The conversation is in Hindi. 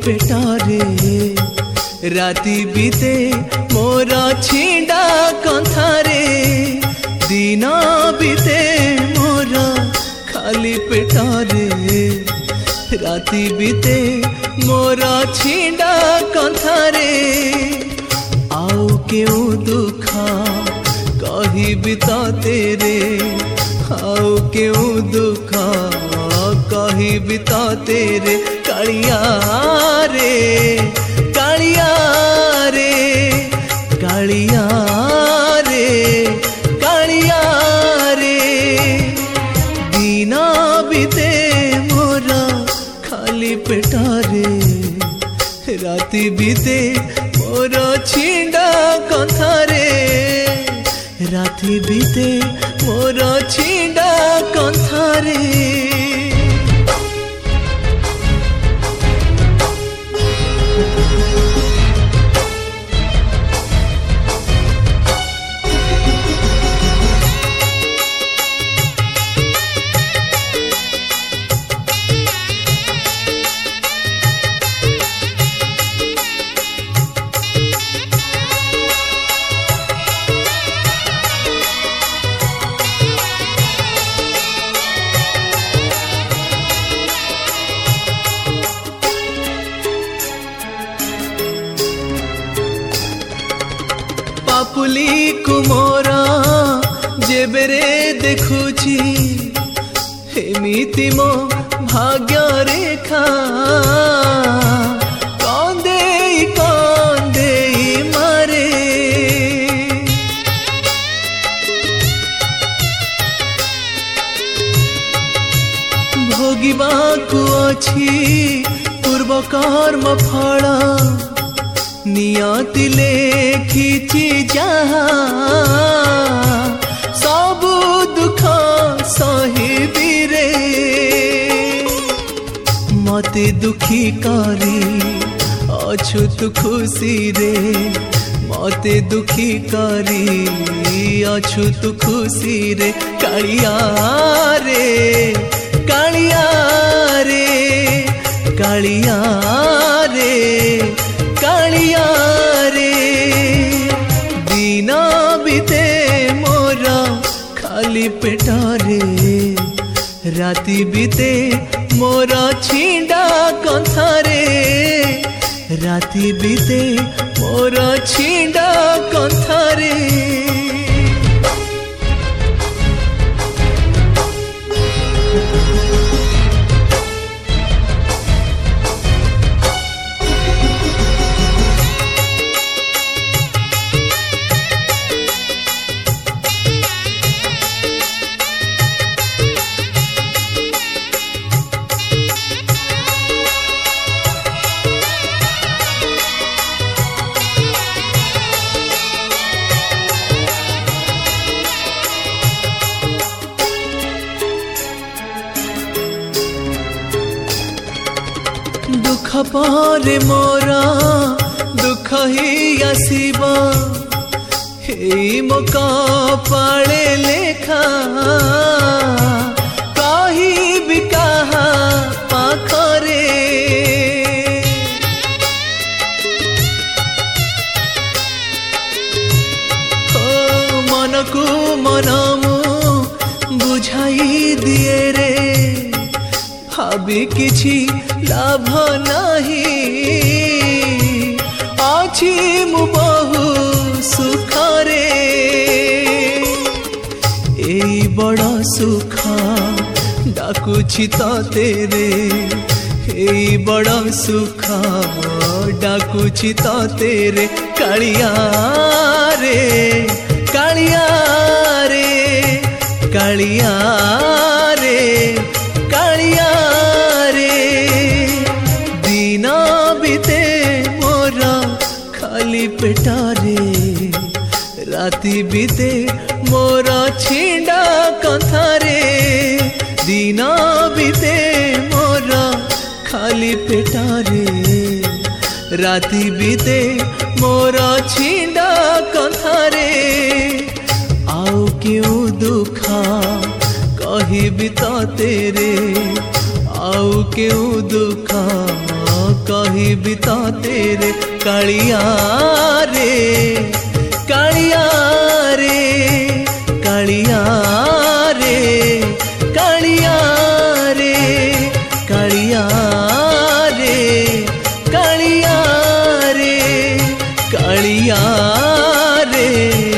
पेटारे राति बीते मोर छिंडा कंथारे दिन बीते मोर खाली पेटारे राति बीते मोर छिंडा कंथारे आउ क्यों दुख कहिबी तो तेरे आउ क्यों दुख कहिबी तो तेरे कालिया रे कालिया रे कालिया रे कालिया रे दिन बीते मोर खाली पेटारे राति बीते मोर छिंडा कंथारे राति बीते मोर छिंडा कंथारे पापुली कुमोरा जेबेरे देखुची हेमिति मो भाग्य रेखा कंदे मारे भोगिबाकु अछि पूर्व कर्म फल नियति लेखिची जहा सबु दुख सहिबी रे मते दुखी करी अछुत खुशी रे मते दुखी करी अछुत खुशी रे कालिया रे कालिया रे कालिया रे कालिया रे दिन बीते मोर खाली पेटारे राति बीते मोर छिंडा कंथारे राति बीते मोर छिंडा कंथारे दुख पारे मोरा दुख ही आसीबा हे मो कपाळे लेखा कही भी कहा पाखरे हो मन को मनमु बुझाई दिए रे भाभी किछि लाभ नहीं अछि मु बहु सुखरे एई बड़ा सुख डाकुछि तो तेरे एई बड़ा सुख डाकुछि तो तेरे कालिया रे कालिया रे कालिया रे कालिया रे दिन बीते मोर खाली पेटारे राति बीते मोर छिंडा कंथारे दिन बीते मोर खाली पेटारे राति बीते मोर छिंडा कंथारे आउ क्यों दुख कहिबी तो तेरे आउ क्यों दुख कही बिता तेरे कालिया रे कालिया रे कालिया रे कालिया रे कालिया रे कालिया रे कालिया रे।